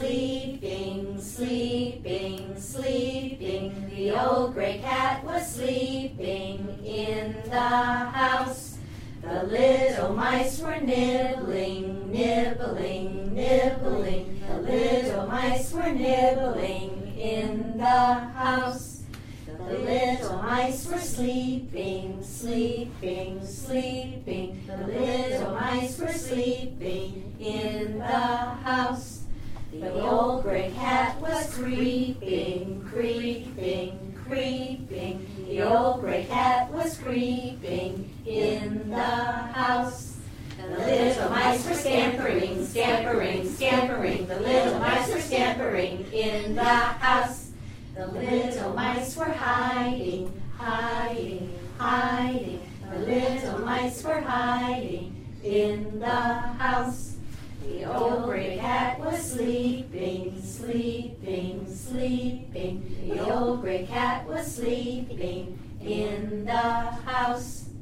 sleeping, sleeping, sleeping. The old gray cat was sleeping in the house. The little mice were nibbling, nibbling, nibbling. The little mice were nibbling in the house. The little mice were sleeping, sleeping, sleeping. The little mice were sleeping in the house. The old gray cat was creeping, creeping, creeping. The old gray cat was creeping in the house. The little mice were scampering, scampering, scampering. The little mice were scampering in the house. The little mice were hiding, hiding, hiding. The little mice were hiding in the house. The old gray cat was sleeping, sleeping, sleeping. The old gray cat was sleeping in the house.